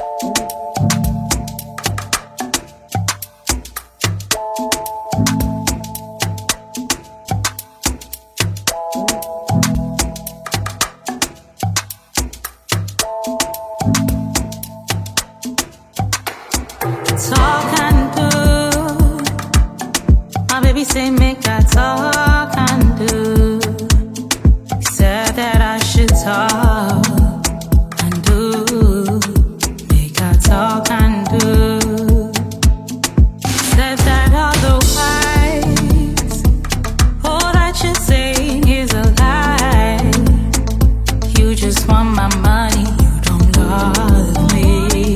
Talk and do. My baby say make I talk and do. He said that I should talk and do. Make I talk and do. Said that otherwise, all that you say is a lie. You just want my money, you don't love me.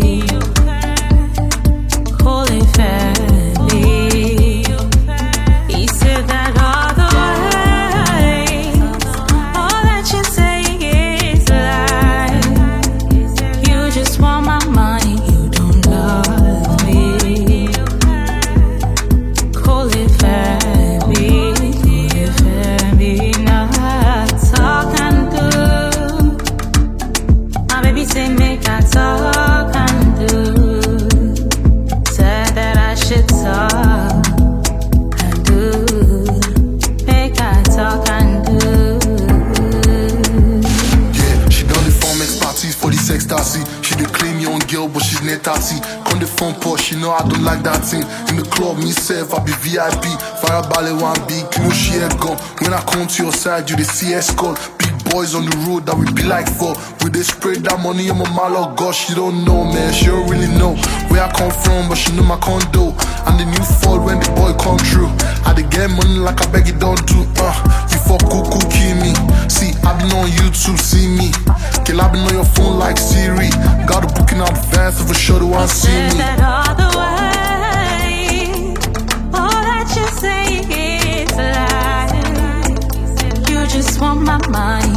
She dey claim young girl, but she's net 30. On the phone post, she know I don't like that thing. In the club, myself, I be VIP. Fire ballet, one big, no share gun. When I come to your side, you the CS call. Big boys on the road that we be like for. We they spray that money on my malo. God, she don't know, man. She don't really know where I come from, but she know my condo. And the new fall when the boy come true. I dey get money like I beg it don't do. You for cuckoo, kill me. See, I been on YouTube, see me. Kill, I been on your phone like Siri. Got a booking advance for sure to want to see me. That all the way, all that you say is a lie. You just want my money.